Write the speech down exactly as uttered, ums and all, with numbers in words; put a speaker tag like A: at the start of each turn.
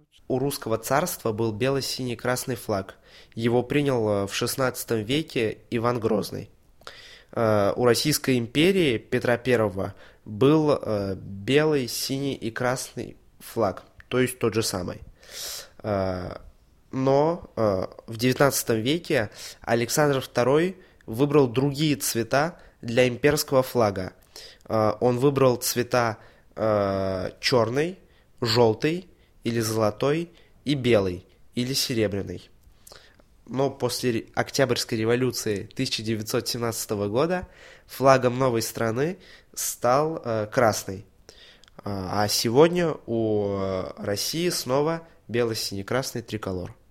A: У русского царства был бело-синий-красный флаг. Его принял в шестнадцатом веке Иван Грозный. У Российской империи Петра Первого был белый, синий и красный флаг, то есть тот же самый. Но в девятнадцатом веке Александр Второй выбрал другие цвета для имперского флага. Он выбрал цвета черный, желтый или золотой и белый или серебряный. Но после Октябрьской революции тысяча девятьсот семнадцатого года флагом новой страны стал э, красный. А сегодня у России снова бело-синий-красный триколор.